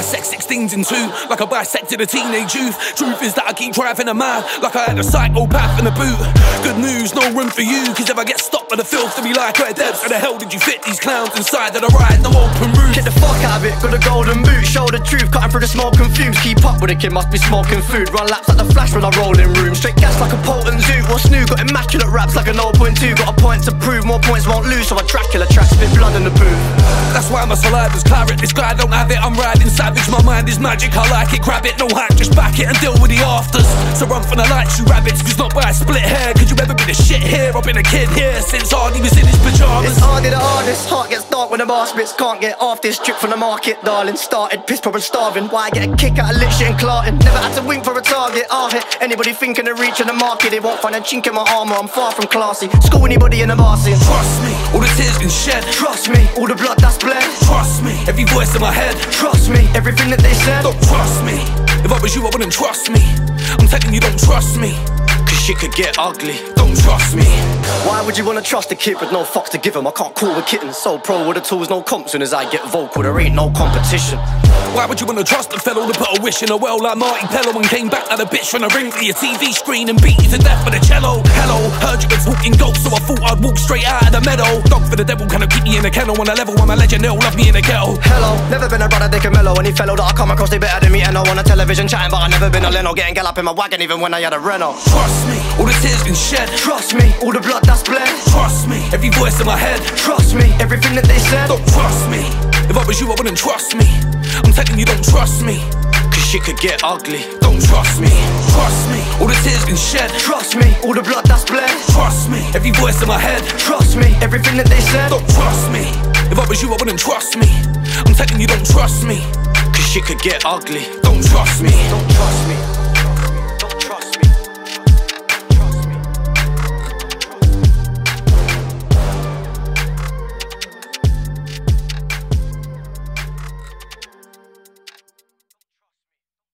dissect 16s in two, like I bisected a teenage youth. Truth is that I keep driving a mad, like I had a psychopath in the boot. Good news, no room for you, cause if I get stopped by the filth, to be like, where Debs, how the hell did you fit these clowns inside of the ride? No open roof. Get the fuck out of it, got a golden boot. Show the truth, cutting through the smoke confused. Keep up with a kid, must be smoking food. Run laps like the Flash when I roll in room. Straight gas like a potent zoo. What's new? Got immaculate raps like an 0.2. Got a point to prove, more points won't lose. So I Dracula track, spit blood in the booth. That's why my saliva's claret. This guy don't have it, I'm riding savage. My mind is magic, I like it, grab it, no hack, just back it and deal with the afters. So run from the lights, you rabbits, cause not by a split hair. Could you ever be the shit here? I've been a kid here since Hardy was in his pyjamas. It's Hardy the hardest, heart gets dark when the bar spits. Can't get off this trip from the market, darling. Started pissed, probably starving. Why I get a kick out of lit shit and clarting? Never had to wink for a target. I'll hit anybody thinking of reaching the market. They won't find a chink in my armour, I'm far from classy. School anybody in the bar scene. Trust me, all the tears been shed. Trust me, all the blood that's bled. Trust me, every voice in my head. Trust me, everything that they said. Don't trust me, if I was you I wouldn't trust me. I'm telling you don't trust me, cause shit could get ugly. Don't trust me. Why would you wanna trust a kid with no fucks to give him? I can't call with kittens, so pro with the tools, no comp. Soon as I get vocal, there ain't no competition. Why would you wanna trust a fellow that put a wish in a well like Marty Pello and came back like a bitch from the ring for your TV screen and beat you to death with a cello? Hello, heard you was walking ghosts, so I thought I'd walk straight out of the meadow. Dog for the devil, kind of keep me in a kennel. On a level, I'm a legend, they'll love me in a ghetto. Hello, never been a brother, dick and mellow. Any fellow that I come across, they better than me. And I on a television chatting, but I never been a Leno. Getting gal up in my wagon even when I had a Renault. Trust me, all the tears been shed. Trust me, all the blood that's bled. Trust me, every voice in my head. Trust me, everything that they said. Don't trust me, if I was you I wouldn't trust me. I'm telling you don't trust me, cause shit could get ugly. Don't trust me, trust me, all the tears been shed. Trust me, all the blood that's bled. Trust me, every voice in my head. Trust me, everything that they said. Don't trust me, if I was you I wouldn't trust me. I'm telling you don't trust me, cause shit could get ugly. Don't trust me, don't trust me.